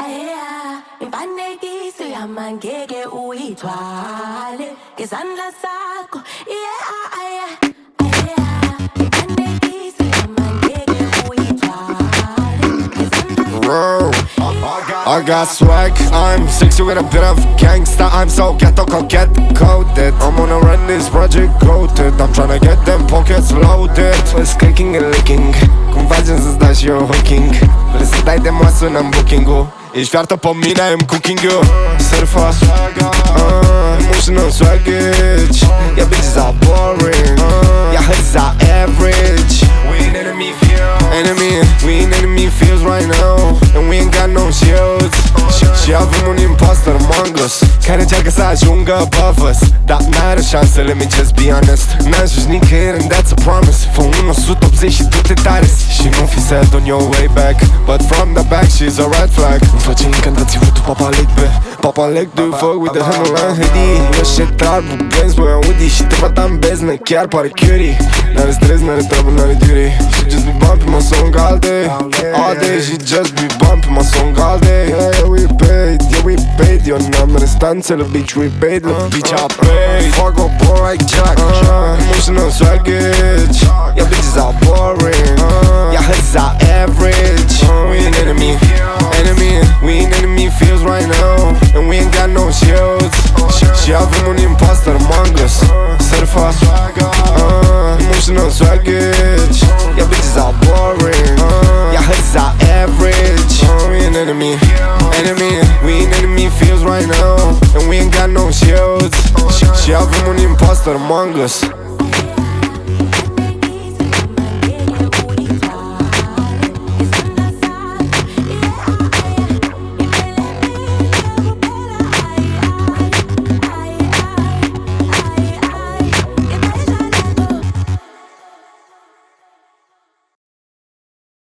Imfanekisi yamangeke uyithwale ngezandla zakho, imfanekisi yamangeke uyithwale ngezandla zakho. I got swag, I'm sexy with a bit of gangsta. I'm so ghetto, get coded. I'm gonna run this project goated. I'm tryna get them pockets loaded. It's clicking and licking. Cum faci să-ți dai și eu hooking? Vrei să dai de masă în booking-ul? Ești fiartă pe mine, I'm cooking-ul. Surfa, emotional swaggage. Yeah, bitches are boring. Yeah, hoodies are average. We ain't enemy feels right now. And we ain't got no shields. Și avem un imposter Mongus care încearcă să ajungă above us, dar n-are șanse, let me just be honest. N-ajungi nicăieri and that's a promise. Fă un 180 și du-te tare. Și nu fi sad on your way back, but from the back she's a red flag. Îmi face incantații cu tu Papa Leg pe Papa Leg, do you fuck with the hammer and hoodie? Eu și trag cu Benz, băi Audi. Și te fata în beznă, chiar pare curie. N-are stres, n-are trouble, n-are duty. She just be bumping my song all day. All day she just be bumping my song all day. Yeah, we paid. Your number is stanțele, bitch, we paid. Look, bitch, I paid. Fuck up, boy, like Jack. Emotional swaggage. Yeah, bitches are boring. Yeah, hoodies are average. We ain't enemy feels right now. And we ain't got no shields. Și avem un imposter Mongus. Surfa, emotional swaggage. Yeah, bitches are boring. Yeah, hoodies are average. We ain't enemy feels right now. And we ain't got no shields. Și avem un imposter Mongus.